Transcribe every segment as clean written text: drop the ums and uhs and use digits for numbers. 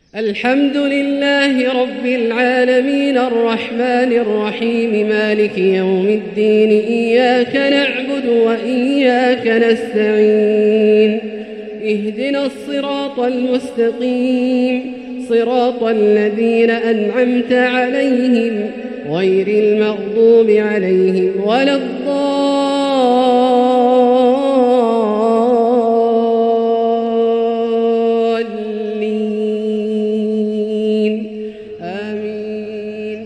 الحمد لله رب العالمين الرحمن الرحيم مالك يوم الدين إياك نعبد وإياك نستعين اهدنا الصراط المستقيم صراط الذين أنعمت عليهم غير المغضوب عليهم ولا الضالين آمين.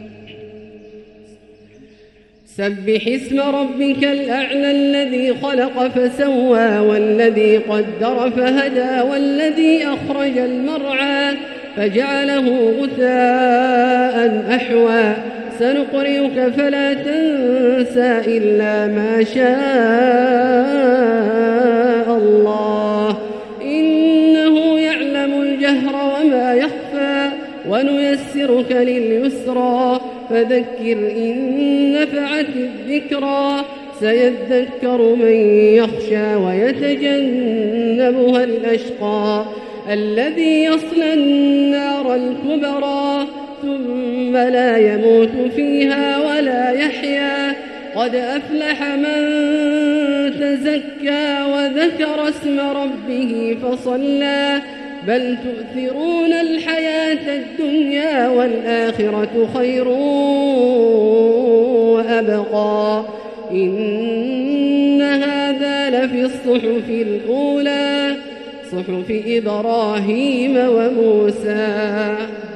سبح اسم ربك الأعلى الذي خلق فسوى والذي قدر فهدى والذي أخرج المرعى فجعله غثاء أحوى سنقرئك فلا تنسى إلا ما شاء الله إنه يعلم الجهر وما يخفى ونيسرك لليسرى فذكر إن نفعت الذكرى سيذكر من يخشى ويتجنبها الأشقى الذي يصلى النار الكبرى ثم لا يموت فيها ولا يحيا قد أفلح من تزكى وذكر اسم ربه فصلى بل تؤثرون الحياة الدنيا والآخرة خير وأبقى إن هذا لفي الصحف الأولى صحف إبراهيم وموسى.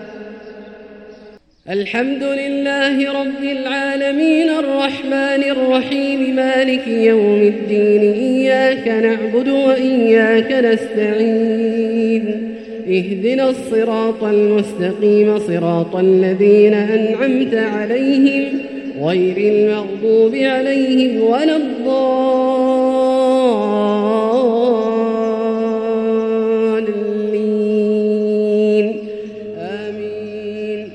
الحمد لله رب العالمين الرحمن الرحيم مالك يوم الدين إياك نعبد وإياك نستعين اهدنا الصراط المستقيم صراط الذين أنعمت عليهم غير المغضوب عليهم ولا الضالين آمين.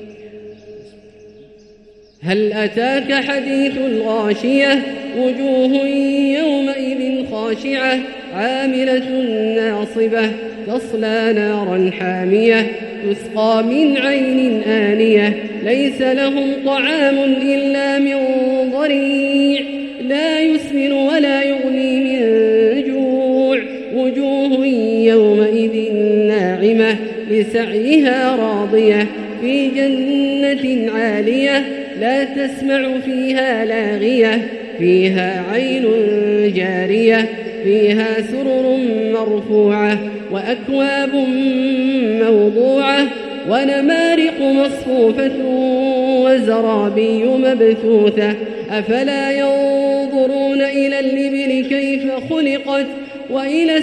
هل أتاك حديث الغاشية وجوه يومئذ خاشعة عاملة ناصبة تصلى نارا حامية تسقى من عين آنية ليس لهم طعام إلا من ضريع لا يسمن ولا يغني من جوع وجوه يومئذ ناعمة لسعيها راضية في جنة عالية لا تسمع فيها لاغية فيها عين جارية فيها سرر مرفوعة وأكواب موضوعة ونمارق مصفوفة وزرابي مبثوثة أفلا ينظرون إلى الإبل كيف خلقت وإلى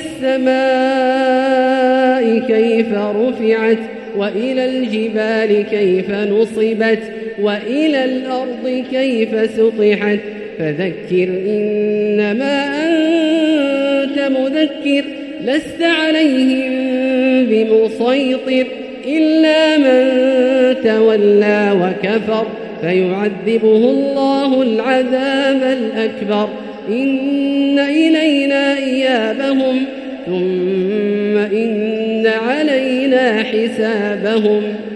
السماء كيف رفعت وإلى الجبال كيف نصبت وإلى الأرض كيف سطحت فذكر إنما أنت مذكر لست عليهم بمسيطر إلا من تولى وكفر فيعذبه الله العذاب الأكبر إن إلينا إيابهم ثم إن علينا حسابهم.